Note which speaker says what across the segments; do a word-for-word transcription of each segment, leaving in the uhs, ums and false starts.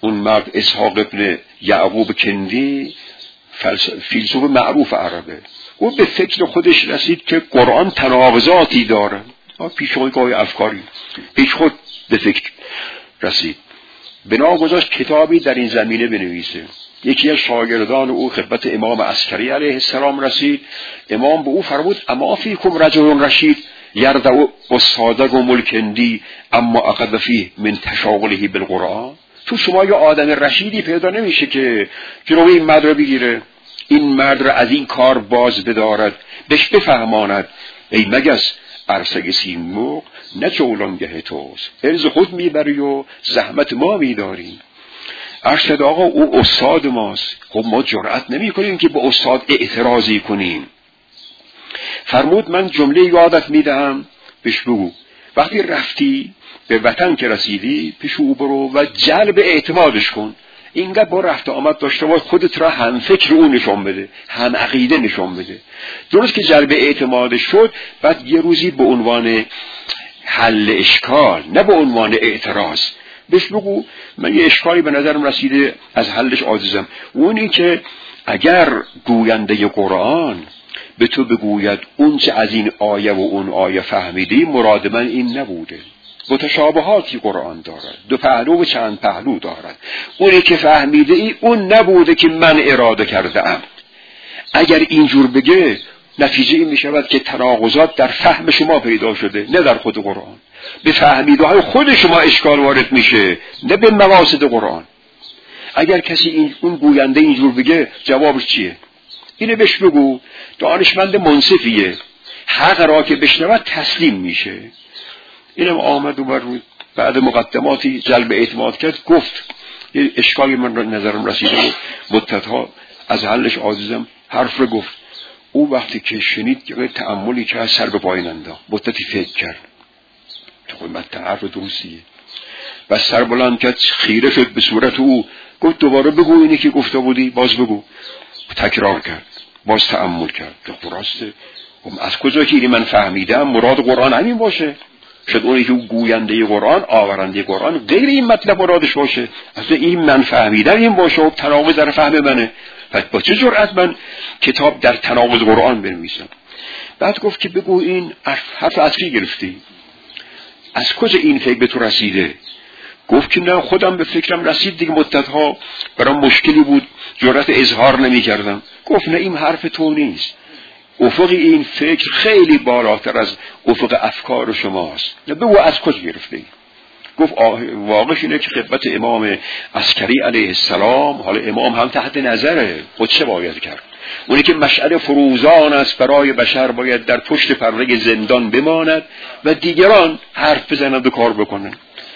Speaker 1: اون مرد اسحاق ابن یعقوب کندی فیلسوف معروف عربه، او به فکر خودش رسید که قرآن تناقضاتی داره. پیشگاه افکاری پیش خود به فکر رسید، بنا گذاشت کتابی در این زمینه بنویسه. یکی از شاگردان او خدمت امام عسکری علیه السلام رسید. امام به او فرمود اما فیکم رجل رشید یردع استادکم الکندی اما عقد فیه من تشاغله بالقرآن. تو شما یه آدم رشیدی پیدا نمیشه که جلوی این مرد رو بگیره، این مرد را از این کار باز بدارد، بهش بفهماند ای مگس عرصه سیمرغ نه جولانگه توست، ارز خود میبری و زحمت ما میداریم. ارشد آقا او استاد ماست، خب ما جرأت نمی کنیم که به استاد اعتراضی کنیم. فرمود من جمله یادت میدهم، بهش بگو وقتی رفتی به وطن که رسیدی پیش او برو و جلب اعتمادش کن. اینقدر با رفت آمد داشته باش خودت را هم فکر او نشون بده، هم عقیده نشون بده. درست که جلب اعتمادش شد، بعد یه روزی به عنوان حل اشکال نه به عنوان اعتراض بهش بگو من یه اشکالی به نظرم رسیده از حلش عاجزم. اونی که اگر گوینده قرآن به تو بگوید اون چه از این آیه و اون آیه فهمیدی مراد من این نبوده، متشابهاتی قرآن دارد، دو پهلو و چند پهلو دارد، اونی که فهمیده ای اون نبوده که من اراده کرده ام. اگر اینجور بگه نتیجه این می شود که تناقضات در فهم شما پیدا شده نه در خود قرآن. به فهمیده های خود شما اشکال وارد میشه نه به مقاصد قرآن. اگر کسی این اون گوینده اینجور بگه جوابش چیه؟ اینو بهش بگو دانشمند منصفیه، حق را که بشنود تسلیم میشه. اینم آمد و بر بعد مقدماتی جلب اعتماد کرد، گفت یه اشکالی من نظرم رسیده بود مدتها از حلش عاجزم، حرف رو گفت. او وقتی که شنید که تأملی که سر به پایین انداخت، مدتی فکر کرد تو مت حرف درستیه و سر بلند کرد، خیره شد به صورت او، گفت دوباره بگو اینی که گفته بودی، باز بگو. تکرار کرد، باز تأمل کرد، تو درسته از کجا که اینی من فهمیدم مراد قرآن همین باشه؟ شد اونی که گوینده قرآن آورنده قرآن غیر این مطلب مرادش باشه، اصلا این من فهمیدم این باشه و تناقض در فهم منه. پس با چه جرأت من کتاب در تناقض قرآن بنویسم؟ بعد گفت که بگو این حرف از کی گرفتی؟ از کجا این فکر به تو رسیده؟ گفت که نه خودم به فکرم رسید دیگه، مدتها برام مشکلی بود جرأت اظهار نمی کردم. گفت نه این حرف تو نیست، افق این فکر خیلی بالاتر از افق افکار شماست. بگو از کجا گرفتی؟ گفت واقعش اینه که خدمت امام عسکری علیه السلام، حالا امام هم تحت نظره، خود چه باید کرد؟ اونی که مشعل فروزان است برای بشر باید در پشت پرده زندان بماند و دیگران حرف بزنند و کار بکنند.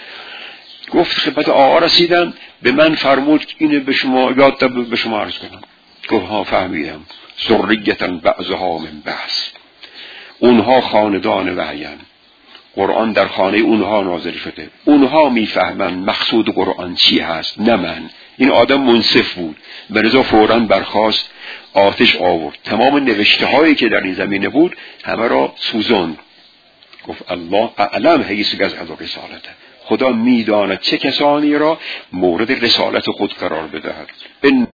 Speaker 1: گفت خدمت آقا رسیدم، به من فرمود اینه به شما یاد به شما عرض کنم. گفت ها فهمیدم، ذریة بعضها من بعض، اونها خاندان وحیان، قرآن در خانه اونها نازل شده، اونها میفهمن مقصود قرآن چی هست نه من. این آدم منصف بود، به رضا فوراً برخاست، آتش آورد، تمام نوشته هایی که در این زمینه بود همه را سوزاند. گفت الله اعلم حیث یجعل رسالته، خدا میداند چه کسانی را مورد رسالت خود قرار بدهد.